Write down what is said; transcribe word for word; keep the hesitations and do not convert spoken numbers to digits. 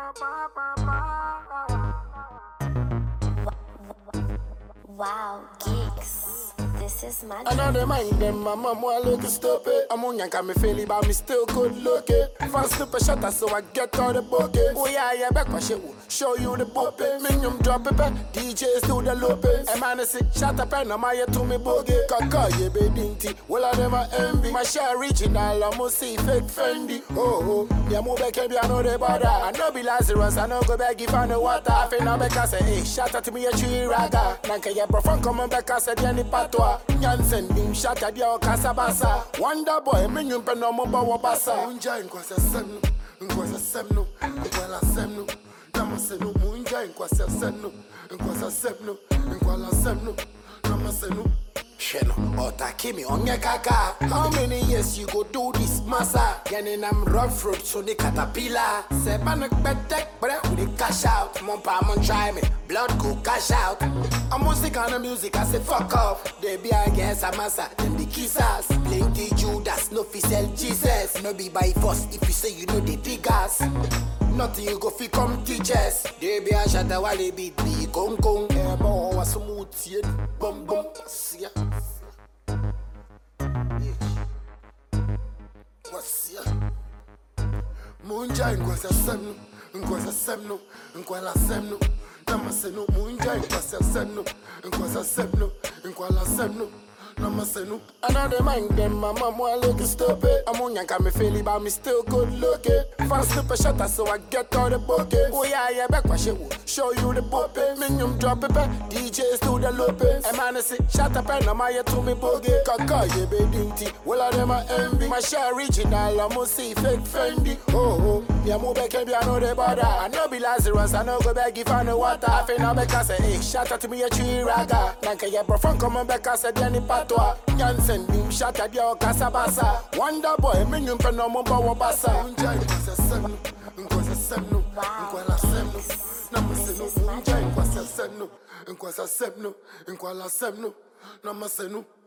Wow, geeks. This is my I know they mind them, my mom want look stupid. I'm on yank, me fairly, but me still good looking. Fast super shutter, so I get all the bookings. Oh yeah, yeah, back my shit, show you the booping. Minium drop it, D Js do the looping. A man is sick, shut up and I'm here to me boogie. Kaka, ye be dinty, well I never envy. My share original, I must see fake Fendi. Oh, oh, yeah, move back, I know the bother. I know be Lazarus, I know go back if I know water. I feel now back, I say, hey, shout out to me a tree raga. Nanka, yeah, profan, come on back, I said, Yanni Patois. Jansen dim shata dia okasabasa Wonder boy menyu pe no mo bawo basa Munja inkwasa semno inkwasa semno inkwala semno namasenu munja inkwasa semno inkwasa semno inkwala semno namasenu Sheno otakimi onye kaka How many years you go do this massa Getting them rough fruit so the caterpillar Say banak betek but we the cash out Mon pa mon try me blood go cash out I'm music on the music I say fuck off They be against a massa then the kissers Plenty Judas no fi sell Jesus No be by force if you say you know the diggers Nothing you go fi come teach us They be a shatter while they beat the kong kong Eba wa smooth yen bum bum siya What's ya? Munja inkwasa semno inkwasa semno inkwala semno namasenu munja inkwasa semno inkwasa semno inkwala semno namasenu I know they mind them, my mom want look stupid. I'm on yank, me fairly, but me still good looking. Fast super shutter, so I get all the bookings. Oh yeah, yeah, back my shit, show you the booping. Minium drop it, D Js do the loopings. A man is sick, shut up and I'm here to me boogie. Kaka, ye be dinty, well I never envy. My share original, I must see fake Fendi. Oh, oh, yeah, move back, I know the bother. I know be Lazarus, I know go back if I know water. I feel now back, I say, hey, shout out to me a tree raga. Nanka, yeah, bro, from come on back, I said, Yanni Patois. Jansen dim shata dia okasabasa Wonder boy menyu pe no mo bawo basa Munja inkwasa semno inkwasa semno inkwala semno namasenu munja inkwasa semno inkwasa semno inkwala semno namasenu